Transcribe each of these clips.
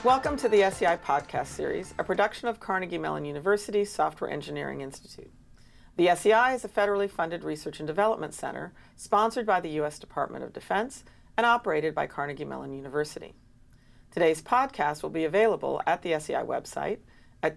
Welcome to the SEI podcast series, a production of Carnegie Mellon University Software Engineering Institute. The SEI is a federally funded research and development center sponsored by the U.S. Department of Defense and operated by Carnegie Mellon University. Today's podcast will be available at the SEI website at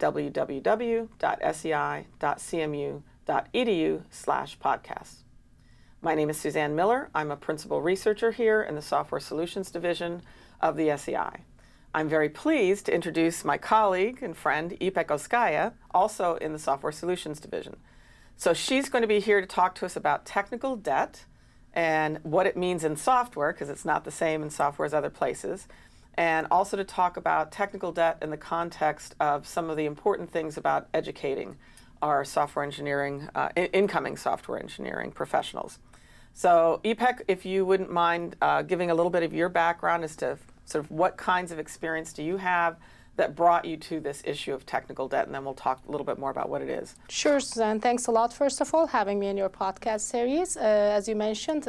www.sei.cmu.edu/podcasts. My name is Suzanne Miller. I'm a principal researcher here in the Software Solutions Division of the SEI. I'm very pleased to introduce my colleague and friend, Ipek Oskaya, also in the Software Solutions Division. So she's going to be here to talk to us about technical debt and what it means in software, because it's not the same in software as other places, and also to talk about technical debt in the context of some of the important things about educating our software engineering, incoming software engineering professionals. So Ipek, if you wouldn't mind giving a little bit of your background as to sort of what kinds of experience do you have that brought you to this issue of technical debt, and then we'll talk a little bit more about what it is. Sure, Suzanne. Thanks a lot, first of all, having me in your podcast series. As you mentioned,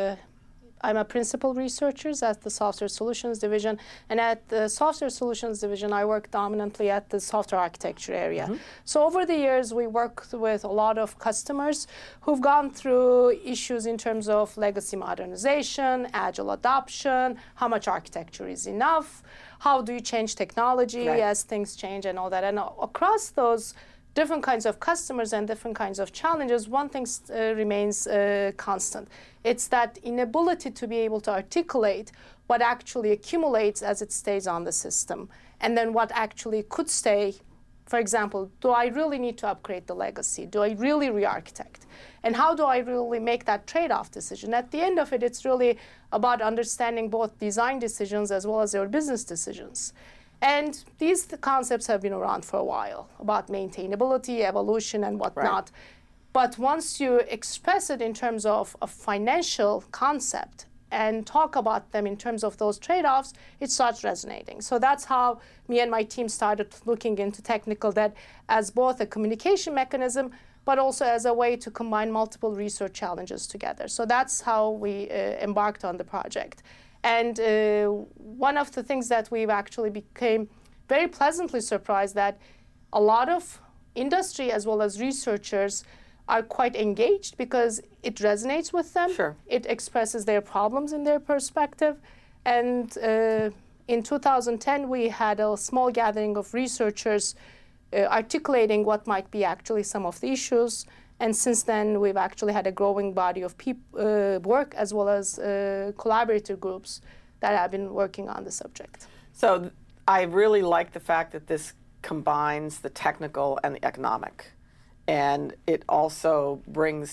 I'm a principal researcher at the Software Solutions Division, and at the Software Solutions Division, I work dominantly at the software architecture area. Mm-hmm. So over the years, we worked with a lot of customers who've gone through issues in terms of legacy modernization, agile adoption, how much architecture is enough, how do you change technology as things change and all that. And across those different kinds of customers and different kinds of challenges, one thing remains constant. It's that inability to be able to articulate what actually accumulates as it stays on the system, and then what actually could stay. For example, do I really need to upgrade the legacy? Do I really re-architect? And how do I really make that trade-off decision? At the end of it, it's really about understanding both design decisions as well as your business decisions. And these concepts have been around for a while, about maintainability, evolution, and whatnot. Right. But once you express it in terms of a financial concept and talk about them in terms of those trade-offs, it starts resonating. So that's how me and my team started looking into technical debt as both a communication mechanism, but also as a way to combine multiple research challenges together. So that's how we embarked on the project. And one of the things that we've actually became very pleasantly surprised that a lot of industry as well as researchers are quite engaged because it resonates with them. Sure. It expresses their problems in their perspective. And in 2010, we had a small gathering of researchers articulating what might be actually some of the issues. And since then, we've actually had a growing body of work as well as collaborator groups that have been working on the subject. So I really like the fact that this combines the technical and the economic. And it also brings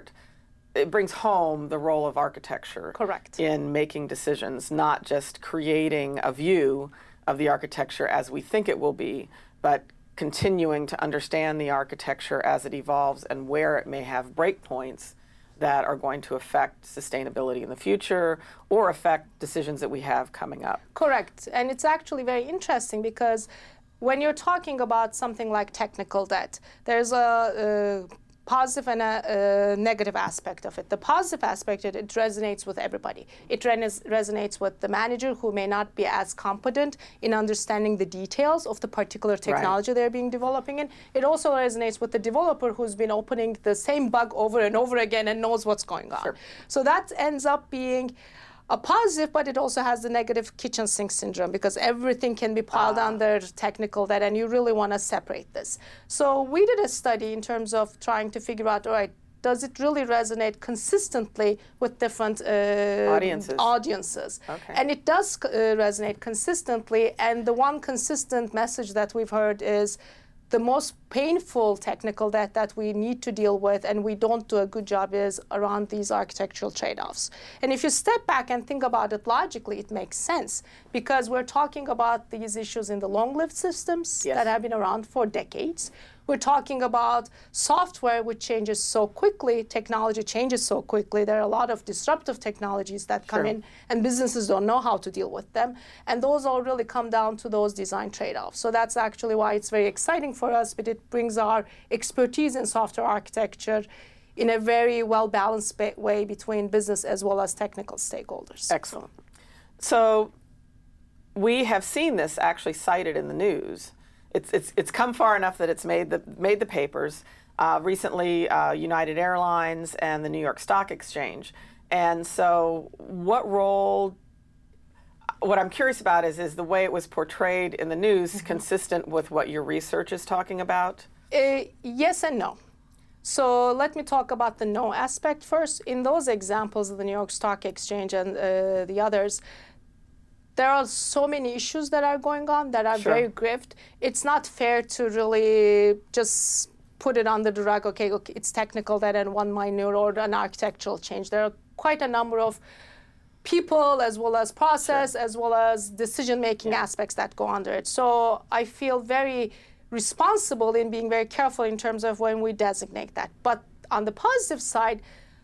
home the role of architecture. Correct. In making decisions, not just creating a view of the architecture as we think it will be, but continuing to understand the architecture as it evolves and where it may have breakpoints that are going to affect sustainability in the future or affect decisions that we have coming up. Correct. And it's actually very interesting because when you're talking about something like technical debt, there's a positive and a negative aspect of it. The positive aspect, it resonates with everybody. It resonates with the manager who may not be as competent in understanding the details of the particular technology they're being developing in. It also resonates with the developer who's been opening the same bug over and over again and knows what's going on. Sure. So that ends up being a positive, but it also has the negative kitchen sink syndrome because everything can be piled under technical debt, and you really want to separate this. So we did a study in terms of trying to figure out, all right, does it really resonate consistently with different audiences? Okay. And it does resonate consistently, and the one consistent message that we've heard is the most painful technical debt that we need to deal with and we don't do a good job is around these architectural trade-offs. And if you step back and think about it logically, it makes sense because we're talking about these issues in the long-lived systems that have been around for decades. We're talking about software which changes so quickly, technology changes so quickly. There are a lot of disruptive technologies that come in and businesses don't know how to deal with them. And those all really come down to those design trade-offs. So that's actually why it's very exciting for us, but it brings our expertise in software architecture in a very well-balanced way between business as well as technical stakeholders. Excellent. So we have seen this actually cited in the news. It's come far enough that it's made the papers. Recently, United Airlines and the New York Stock Exchange. And so what I'm curious about is the way it was portrayed in the news consistent with what your research is talking about? Yes and no. So let me talk about the no aspect first. In those examples of the New York Stock Exchange and the others, there are so many issues that are going on that are very grift. It's not fair to really just put it under the rug, okay, it's technical debt and one minor or an architectural change. There are quite a number of people as well as process as well as decision-making aspects that go under it. So I feel very responsible in being very careful in terms of when we designate that. But on the positive side,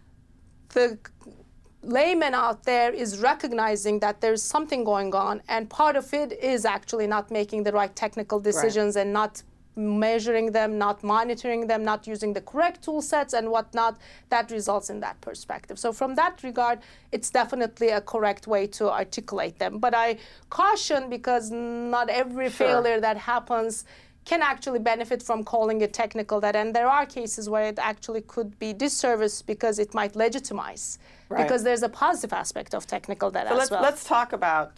the layman out there is recognizing that there's something going on, and part of it is actually not making the right technical decisions and not measuring them, not monitoring them, not using the correct tool sets and whatnot. That results in that perspective. So from that regard, it's definitely a correct way to articulate them. But I caution, because not every failure that happens can actually benefit from calling it technical debt. And there are cases where it actually could be disservice because it might legitimize, because there's a positive aspect of technical debt as well. Let's talk about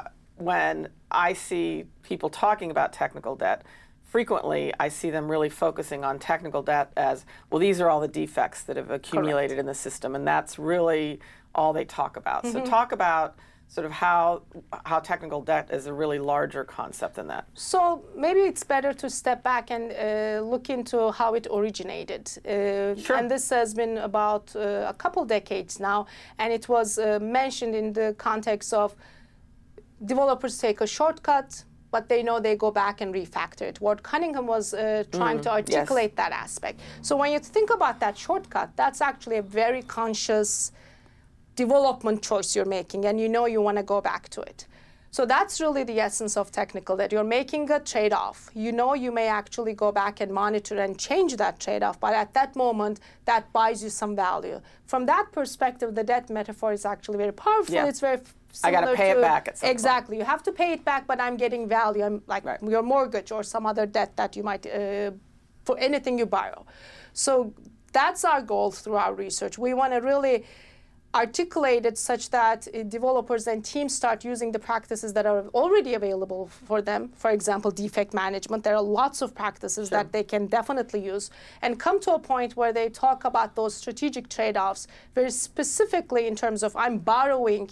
when I see people talking about technical debt. Frequently, I see them really focusing on technical debt as, well, these are all the defects that have accumulated in the system, and that's really all they talk about. So talk about sort of how technical debt is a really larger concept than that. So maybe it's better to step back and look into how it originated. And this has been about a couple decades now, and it was mentioned in the context of developers take a shortcut, but they know they go back and refactor it. Ward Cunningham was trying to articulate that aspect. So when you think about that shortcut, that's actually a very conscious development choice you're making, and you know you want to go back to it. So that's really the essence of technical debt. You're making a trade-off. You know you may actually go back and monitor and change that trade-off, but at that moment, that buys you some value. From that perspective, the debt metaphor is actually very powerful. It's very similar I got to pay it back at some point. Exactly. You have to pay it back, but I'm getting value. I'm like your mortgage or some other debt that you might, for anything you borrow. So that's our goal through our research. We want to really articulate it such that developers and teams start using the practices that are already available for them. For example, defect management. There are lots of practices that they can definitely use, and come to a point where they talk about those strategic trade-offs very specifically in terms of, I'm borrowing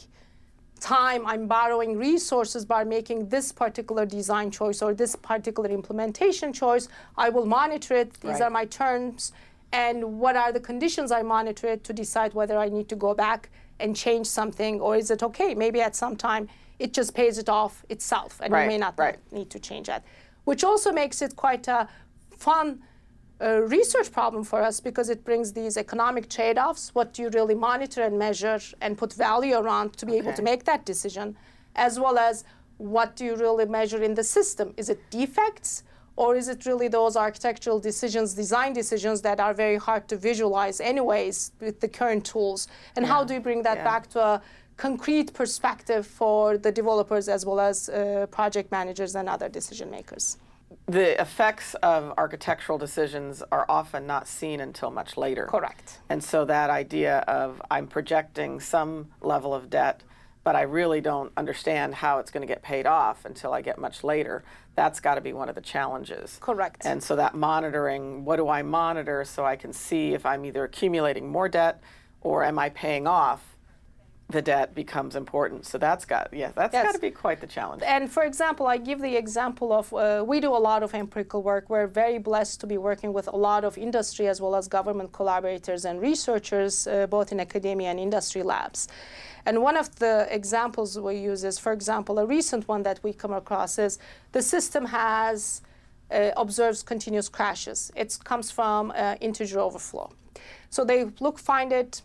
time, I'm borrowing resources by making this particular design choice or this particular implementation choice. I will monitor it. These are my terms. And what are the conditions I monitor it to decide whether I need to go back and change something, or is it okay? Maybe at some time it just pays it off itself, and you may not need to change that. Which also makes it quite a fun research problem for us, because it brings these economic trade-offs. What do you really monitor and measure and put value around to be able to make that decision, as well as what do you really measure in the system? Is it defects? Or is it really those architectural decisions, design decisions that are very hard to visualize anyways with the current tools? And how do you bring that back to a concrete perspective for the developers as well as project managers and other decision makers? The effects of architectural decisions are often not seen until much later. Correct. And so that idea of, I'm projecting some level of debt, but I really don't understand how it's going to get paid off until I get much later, that's got to be one of the challenges. Correct. And so that monitoring, what do I monitor so I can see if I'm either accumulating more debt or am I paying off the debt, becomes important. So that's got to be quite the challenge. And for example, I give the example of, we do a lot of empirical work. We're very blessed to be working with a lot of industry as well as government collaborators and researchers, both in academia and industry labs. And one of the examples we use is, for example, a recent one that we come across is the system has observes continuous crashes. It comes from integer overflow. So they find it,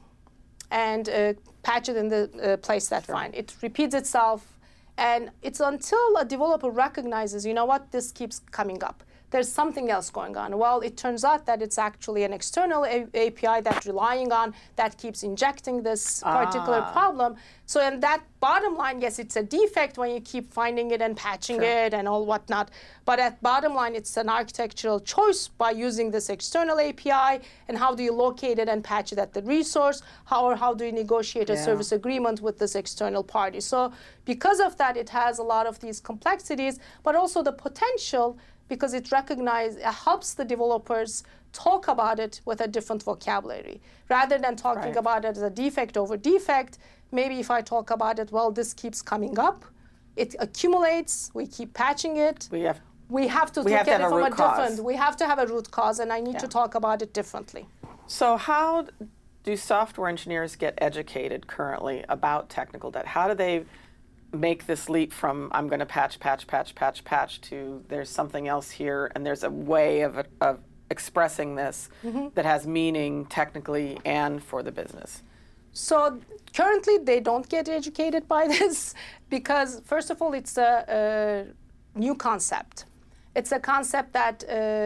and patch it in the place that find. It repeats itself, and it's until a developer recognizes, you know what, this keeps coming up. there's something else going on. Well, it turns out that it's actually an external API that's relying on, that keeps injecting this particular problem. So in that bottom line, yes, it's a defect when you keep finding it and patching it and all whatnot. But at bottom line, it's an architectural choice by using this external API. And how do you locate it and patch it at the resource? How do you negotiate a service agreement with this external party? So because of that, it has a lot of these complexities, but also the potential, because it helps the developers talk about it with a different vocabulary. Rather than talking about it as a defect over defect, maybe if I talk about it, well, this keeps coming up, it accumulates, we keep patching it. We have to look at it from a different, we have to have a root cause, and I need to talk about it differently. So how do software engineers get educated currently about technical debt? How do they make this leap from I'm going to patch to there's something else here, and there's a way of expressing this that has meaning technically and for the business? So currently they don't get educated by this because, first of all, it's a new concept. It's a concept that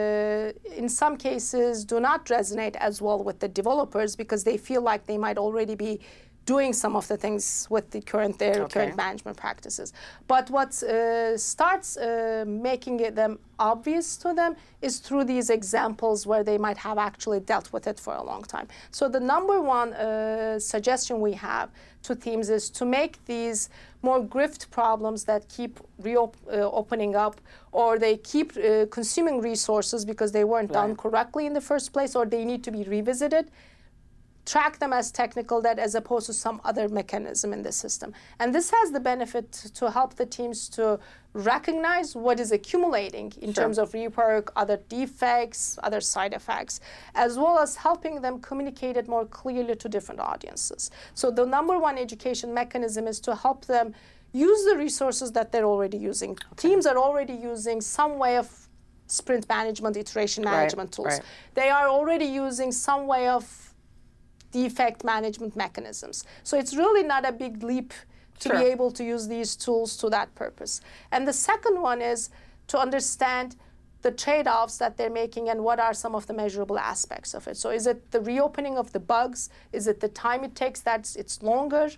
in some cases do not resonate as well with the developers because they feel like they might already be doing some of the things with the current management practices. But what starts making them obvious to them is through these examples where they might have actually dealt with it for a long time. So the number one suggestion we have to teams is to make these more grift problems that keep opening up, or they keep consuming resources because they weren't done correctly in the first place, or they need to be revisited. Track them as technical debt as opposed to some other mechanism in the system. And this has the benefit to help the teams to recognize what is accumulating in terms of rework, other defects, other side effects, as well as helping them communicate it more clearly to different audiences. So the number one education mechanism is to help them use the resources that they're already using. Teams are already using some way of sprint management, iteration management tools. They are already using some way of defect management mechanisms. So it's really not a big leap to be able to use these tools to that purpose. And the second one is to understand the trade-offs that they're making and what are some of the measurable aspects of it. So is it the reopening of the bugs? Is it the time it takes that it's longer?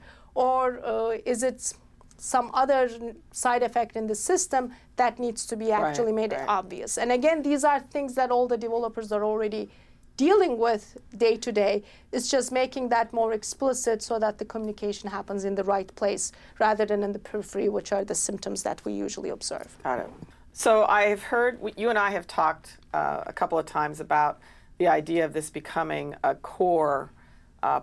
Or is it some other side effect in the system that needs to be actually made obvious? And again, these are things that all the developers are already dealing with day to day. It's just making that more explicit so that the communication happens in the right place rather than in the periphery, which are the symptoms that we usually observe. Got it. So I've heard, you and I have talked a couple of times about the idea of this becoming a core a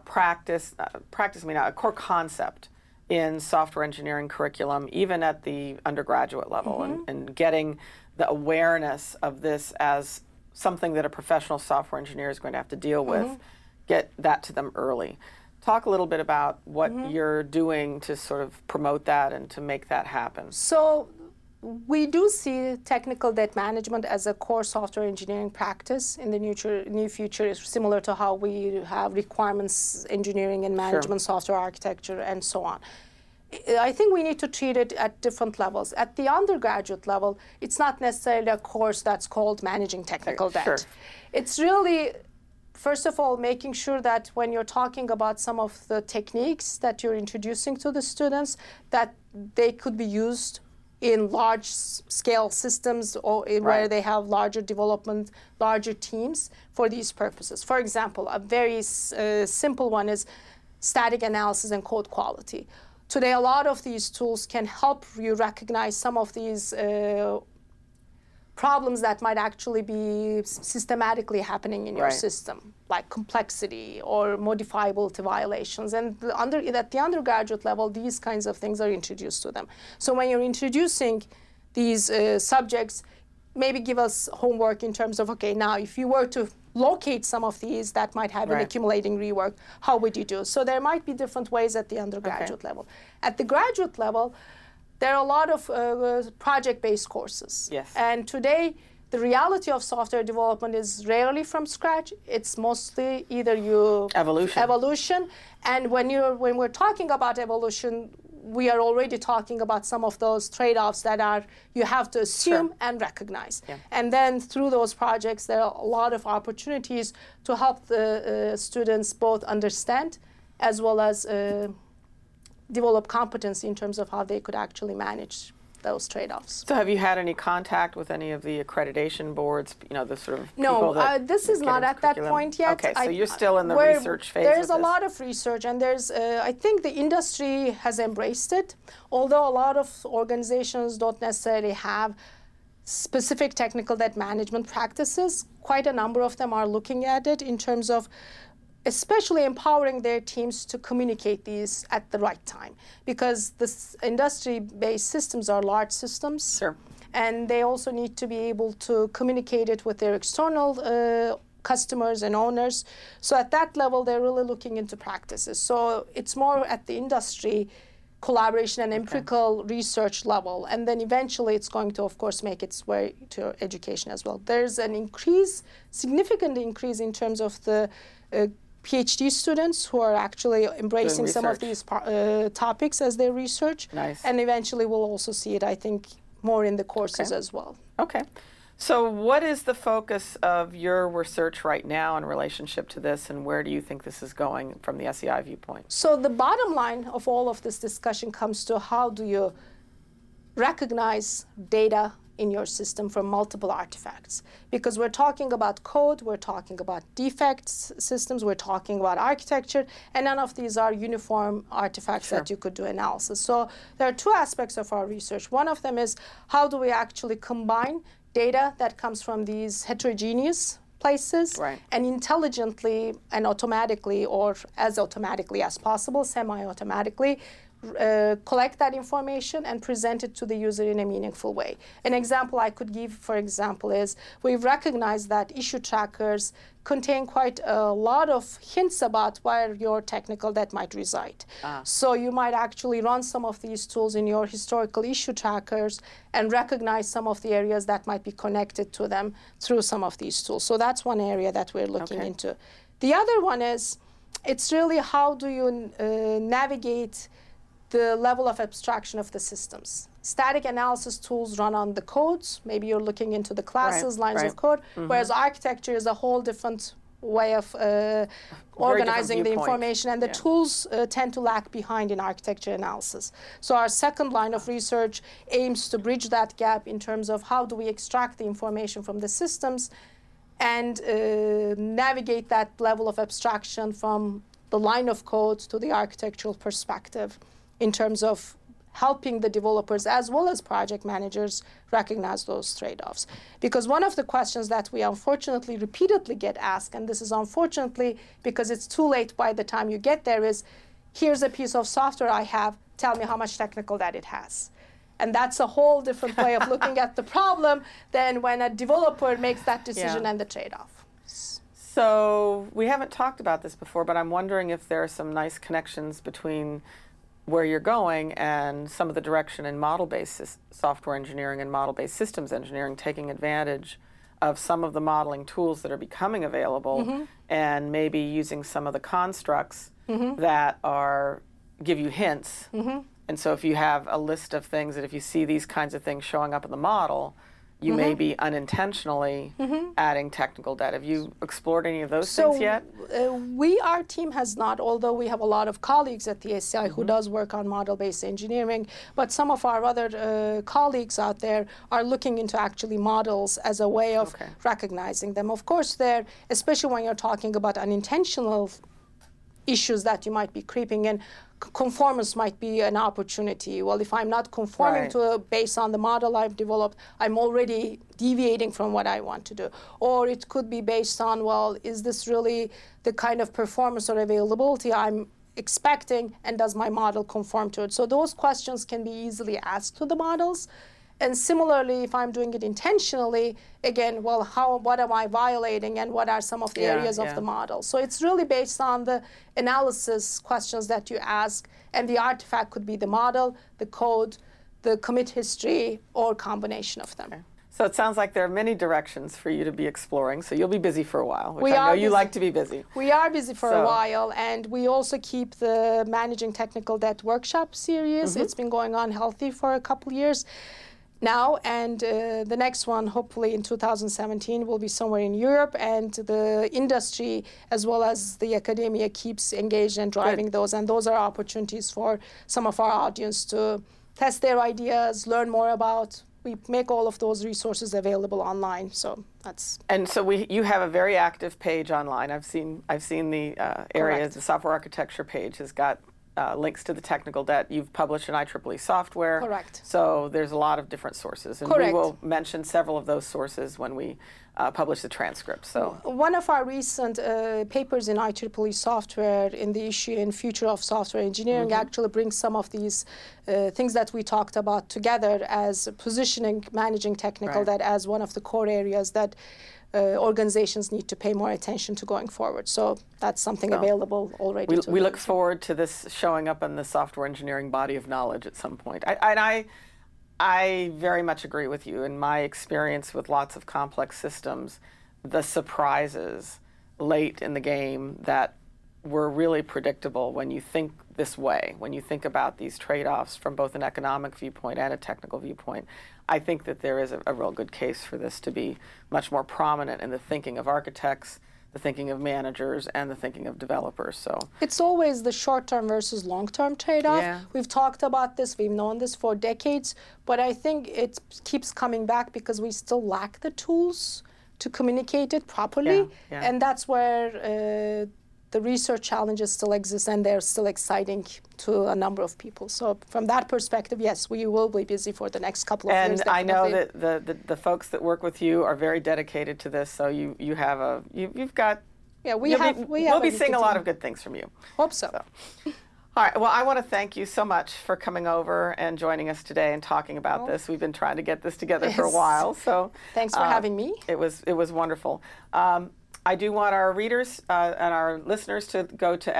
core concept in software engineering curriculum, even at the undergraduate level, and getting the awareness of this as something that a professional software engineer is going to have to deal with, get that to them early. Talk a little bit about what you're doing to sort of promote that and to make that happen. So we do see technical debt management as a core software engineering practice in the near future. Is similar to how we have requirements engineering and management, software architecture, and so on. I think we need to treat it at different levels. At the undergraduate level, it's not necessarily a course that's called Managing Technical Debt. It's really, first of all, making sure that when you're talking about some of the techniques that you're introducing to the students, that they could be used in large-scale systems or where they have larger development, larger teams for these purposes. For example, a very simple one is static analysis and code quality. Today, a lot of these tools can help you recognize some of these problems that might actually be systematically happening in your system, like complexity or modifiability violations. And at the undergraduate level, these kinds of things are introduced to them. So when you're introducing these subjects, maybe give us homework in terms of, okay, now if you were to locate some of these that might have been accumulating rework, how would you do? So there might be different ways at the undergraduate level. At the graduate level, there are a lot of project-based courses. And today, the reality of software development is rarely from scratch. It's mostly either evolution. And when we're talking about evolution, we are already talking about some of those trade-offs that are you have to assume and recognize. Yeah. And then through those projects, there are a lot of opportunities to help the students both understand as well as develop competency in terms of how they could actually manage those trade-offs. So have you had any contact with any of the accreditation boards, the sort of people that this is get not into at that curriculum? point yet. Okay, so you're still in the research phase There's with a lot of research, and there's, I think the industry has embraced it, although a lot of organizations don't necessarily have specific technical debt management practices. Quite a number of them are looking at it in terms of especially empowering their teams to communicate these at the right time, because the industry-based systems are large systems. Sure. And they also need to be able to communicate it with their external customers and owners. So at that level, they're really looking into practices. So it's more at the industry collaboration and empirical research level. And then eventually it's going to, of course, make its way to education as well. There's an significant increase in terms of the PhD students who are actually embracing some of these topics as their research. Nice. And eventually we'll also see it, I think, more in the courses as well. Okay. So what is the focus of your research right now in relationship to this, and where do you think this is going from the SEI viewpoint? So the bottom line of all of this discussion comes to how do you recognize data in your system from multiple artifacts, because we're talking about code, we're talking about defects systems, we're talking about architecture, and none of these are uniform artifacts that you could do analysis. So there are two aspects of our research. One of them is how do we actually combine data that comes from these heterogeneous places and intelligently and automatically, or as automatically as possible, semi-automatically, collect that information and present it to the user in a meaningful way. An example I could give, for example, is we've recognized that issue trackers contain quite a lot of hints about where your technical debt might reside. So you might actually run some of these tools in your historical issue trackers and recognize some of the areas that might be connected to them through some of these tools. So that's one area that we're looking into. The other one is, it's really how do you navigate the level of abstraction of the systems. Static analysis tools run on the codes. Maybe you're looking into the classes, lines of code, whereas architecture is a whole different way of organizing the information, and the tools tend to lag behind in architecture analysis. So our second line of research aims to bridge that gap in terms of how do we extract the information from the systems and navigate that level of abstraction from the line of code to the architectural perspective, in terms of helping the developers as well as project managers recognize those trade-offs. Because one of the questions that we unfortunately repeatedly get asked, and this is unfortunately because it's too late by the time you get there, is here's a piece of software I have, tell me how much technical debt it has. And that's a whole different way of looking at the problem than when a developer makes that decision and the trade-off. So we haven't talked about this before, but I'm wondering if there are some nice connections between where you're going and some of the direction in model-based software engineering and model-based systems engineering, taking advantage of some of the modeling tools that are becoming available and maybe using some of the constructs that give you hints. And so if you have a list of things that if you see these kinds of things showing up in the model, you may be unintentionally adding technical debt. Have you explored any of those things yet? Our team has not, although we have a lot of colleagues at the SEI who does work on model-based engineering, but some of our other colleagues out there are looking into actually models as a way of recognizing them. Of course, especially when you're talking about unintentional issues that you might be creeping in, conformance might be an opportunity. Well, if I'm not conforming to based on the model I've developed, I'm already deviating from what I want to do. Or it could be based on, well, is this really the kind of performance or availability I'm expecting, and does my model conform to it? So those questions can be easily asked to the models. And similarly, if I'm doing it intentionally, again, well, what am I violating, and what are some of the areas of the model? So it's really based on the analysis questions that you ask, and the artifact could be the model, the code, the commit history, or combination of them. So it sounds like there are many directions for you to be exploring. So you'll be busy for a while, which We I know are you busy. like to be busy. We are busy for So- a while, and we also keep the Managing Technical Debt workshop series. It's been going on healthy for a couple years now, and the next one, hopefully in 2017, will be somewhere in Europe, and the industry as well as the academia keeps engaged and driving those, and those are opportunities for some of our audience to test their ideas, learn more about. We make all of those resources available online, so that's. And so you have a very active page online. I've seen the areas. Correct. The software architecture page has got links to the technical debt. You've published in IEEE software. Correct. So there's a lot of different sources, and Correct. we will mention several of those sources when we publish the transcript. So One of our recent papers in IEEE software in the issue in Future of Software Engineering actually brings some of these things that we talked about together as positioning managing technical Right. debt as one of the core areas that organizations need to pay more attention to going forward. So that's something available already. we look forward to this showing up in the software engineering body of knowledge at some point. I very much agree with you. In my experience with lots of complex systems, the surprises late in the game that were really predictable when you think this way, when you think about these trade-offs from both an economic viewpoint and a technical viewpoint, I think that there is a real good case for this to be much more prominent in the thinking of architects, the thinking of managers, and the thinking of developers. So it's always the short-term versus long-term trade-off. Yeah. We've talked about this, we've known this for decades, but I think it keeps coming back because we still lack the tools to communicate it properly. Yeah. And that's where the research challenges still exist, and they're still exciting to a number of people. So from that perspective, yes, we will be busy for the next couple of years. And I know definitely. that the folks that work with you are very dedicated to this. So you've got Yeah, we'll be seeing a lot of good things from you. Hope so. All right. Well, I want to thank you so much for coming over and joining us today and talking about this. We've been trying to get this together for a Yes. while. So Thanks for having me. It was wonderful. I do want our readers and our listeners to go to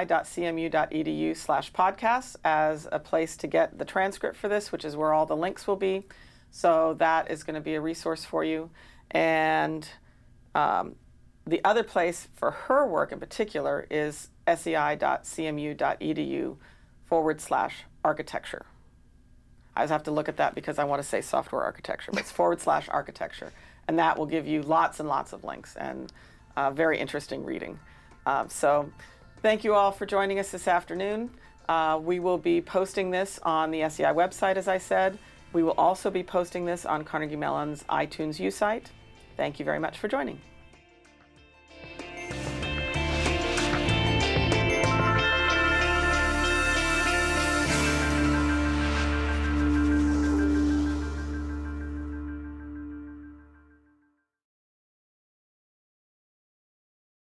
sei.cmu.edu/podcasts as a place to get the transcript for this, which is where all the links will be. So that is going to be a resource for you. And the other place for her work in particular is sei.cmu.edu/architecture. I just have to look at that because I want to say software architecture, but it's /architecture. And that will give you lots and lots of links and very interesting reading. So thank you all for joining us this afternoon. We will be posting this on the SEI website, as I said. We will also be posting this on Carnegie Mellon's iTunes U site. Thank you very much for joining.